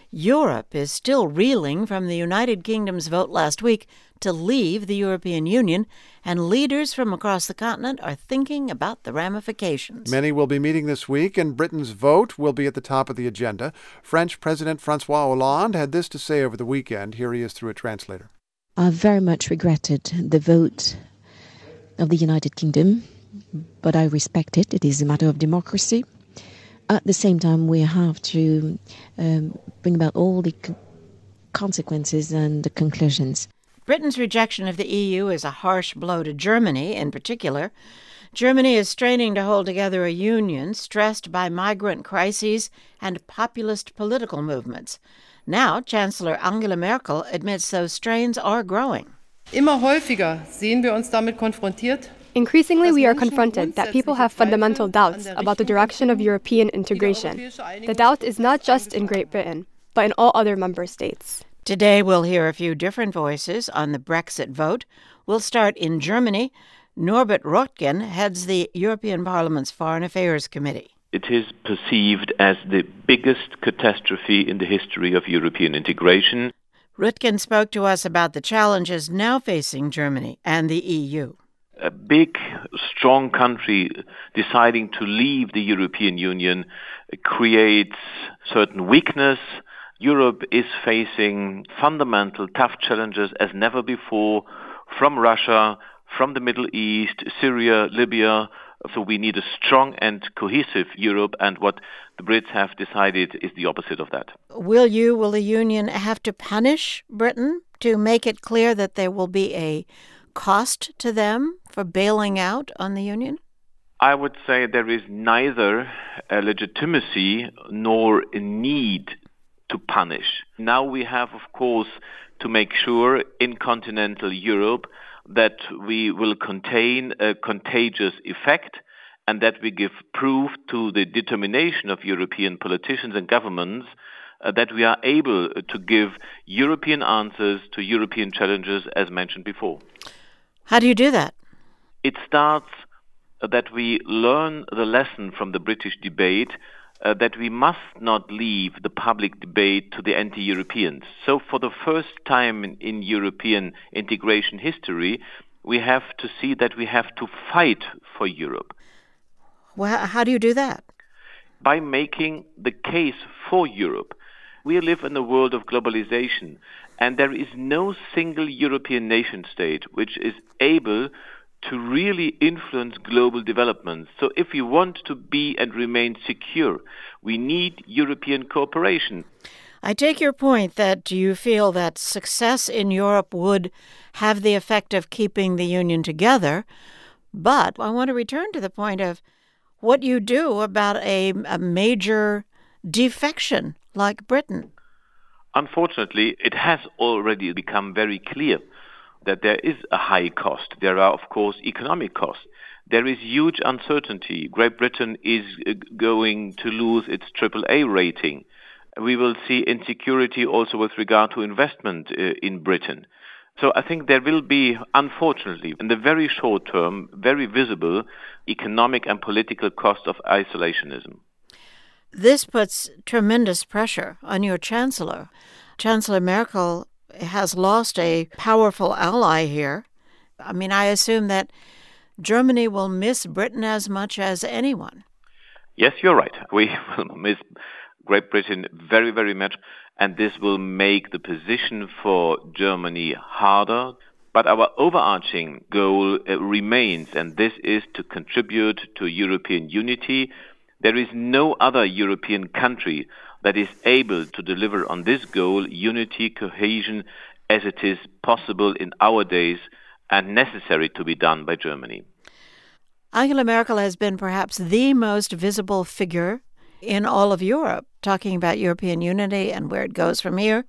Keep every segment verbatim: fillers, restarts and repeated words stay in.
Europe is still reeling from the United Kingdom's vote last week to leave the European Union, and leaders from across the continent are thinking about the ramifications. Many will be meeting this week, and Britain's vote will be at the top of the agenda. French President Francois Hollande had this to say over the weekend. Here he is through a translator. I very much regretted the vote of the United Kingdom, but I respect it. It is a matter of democracy. At the same time, we have to um, bring about all the co- consequences and the conclusions. Britain's rejection of the E U is a harsh blow to Germany in particular. Germany is straining to hold together a union stressed by migrant crises and populist political movements. Now, Chancellor Angela Merkel admits those strains are growing. Immer häufiger sehen wir uns damit konfrontiert. Increasingly, we are confronted that people have fundamental doubts about the direction of European integration. The doubt is not just in Great Britain, but in all other member states. Today, we'll hear a few different voices on the Brexit vote. We'll start in Germany. Norbert Röttgen heads the European Parliament's Foreign Affairs Committee. It is perceived as the biggest catastrophe in the history of European integration. Röttgen spoke to us about the challenges now facing Germany and the E U. A big, strong country deciding to leave the European Union creates certain weakness. Europe is facing fundamental, tough challenges as never before from Russia, from the Middle East, Syria, Libya. So we need a strong and cohesive Europe, and what the Brits have decided is the opposite of that. Will you, will the Union have to punish Britain to make it clear that there will be a cost to them for bailing out on the Union? I would say there is neither a legitimacy nor a need to punish. Now we have, of course, to make sure in continental Europe that we will contain a contagious effect and that we give proof to the determination of European politicians and governments uh, that we are able to give European answers to European challenges as mentioned before. How do you do that? It starts uh, that we learn the lesson from the British debate uh, that we must not leave the public debate to the anti-Europeans. So for the first time in, in European integration history, we have to see that we have to fight for Europe. Well, how do you do that? By making the case for Europe. We live in a world of globalization, and there is no single European nation state which is able to really influence global developments. So if we want to be and remain secure, we need European cooperation. I take your point that you feel that success in Europe would have the effect of keeping the Union together, but I want to return to the point of what you do about a, a major defection like Britain. Unfortunately, it has already become very clear that there is a high cost. There are, of course, economic costs. There is huge uncertainty. Great Britain is going to lose its triple A rating. We will see insecurity also with regard to investment uh, in Britain. So I think there will be, unfortunately, in the very short term, very visible economic and political cost of isolationism. This puts tremendous pressure on your chancellor. Chancellor Merkel has lost a powerful ally here. I mean, I assume that Germany will miss Britain as much as anyone. Yes, you're right. We will miss Great Britain very, very much, and this will make the position for Germany harder. But our overarching goal uh, remains, and this is to contribute to European unity. There is no other European country that is able to deliver on this goal, unity, cohesion, as it is possible in our days and necessary to be done by Germany. Angela Merkel has been perhaps the most visible figure in all of Europe, talking about European unity and where it goes from here.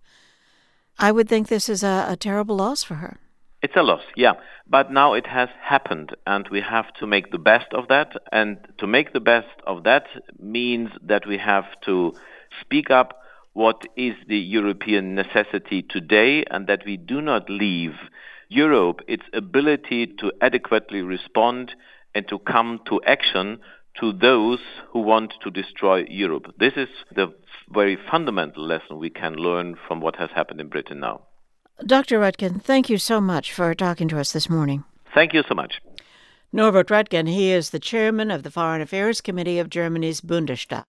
I would think this is a, a terrible loss for her. It's a loss, yeah. But now it has happened, and we have to make the best of that. And to make the best of that means that we have to speak up what is the European necessity today, and that we do not leave Europe its ability to adequately respond and to come to action to those who want to destroy Europe. This is the very fundamental lesson we can learn from what has happened in Britain now. Doctor Röttgen, thank you so much for talking to us this morning. Thank you so much. Norbert Röttgen, he is the chairman of the Foreign Affairs Committee of Germany's Bundestag.